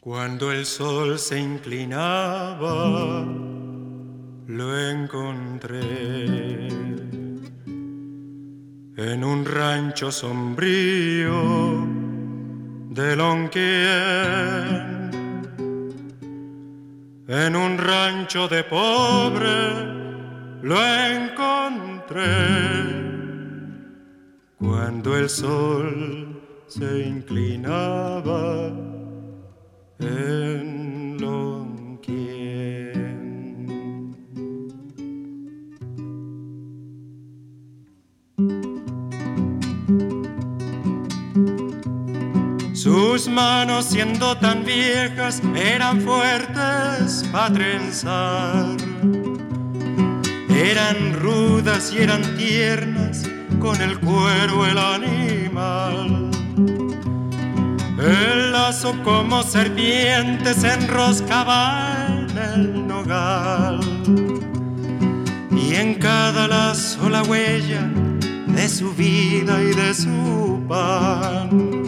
Cuando el sol se inclinaba, lo encontré en un rancho sombrío de Lonquien, en un rancho de pobre lo encontré. Cuando el sol se inclinaba en Lonquien. Sus manos, siendo tan viejas, eran fuertes para trenzar. Eran rudas y eran tiernas, con el cuero el animal. El lazo como serpiente se enroscaba en el nogal, y en cada lazo la huella de su vida y de su pan.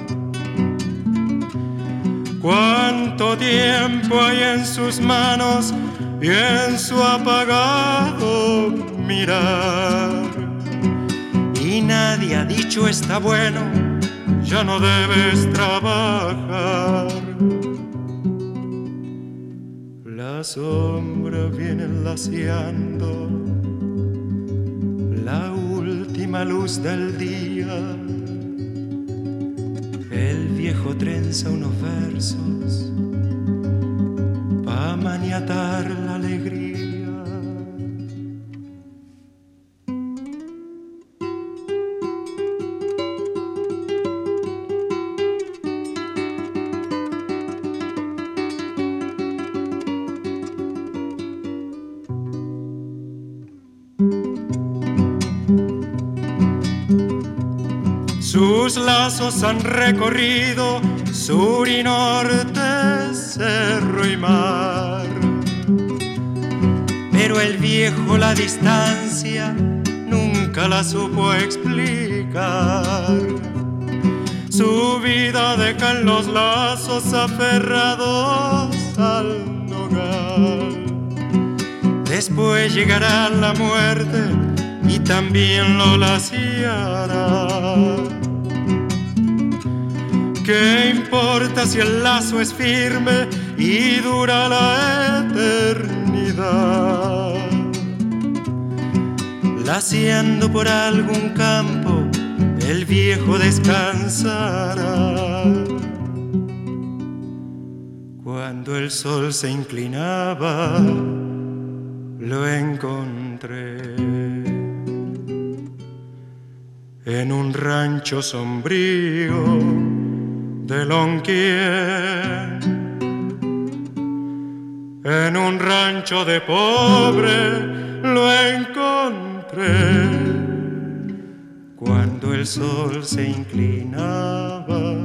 Cuánto tiempo hay en sus manos y en su apagado mirar, y nadie ha dicho está bueno, ya no debes trabajar. La sombra viene laceando la última luz del día. El viejo trenza unos versos pa' maniatar la alegría. Sus lazos han recorrido sur y norte, cerro y mar, pero el viejo la distancia nunca la supo explicar. Su vida deja en los lazos aferrados al nogal. Después llegará la muerte y también lo laciará. ¿Qué importa si el lazo es firme y dura la eternidad? Laciando por algún campo, el viejo descansará. Cuando el sol se inclinaba, lo encontré en un rancho sombrío de Lonquien, en un rancho de pobre lo encontré. Cuando el sol se inclinaba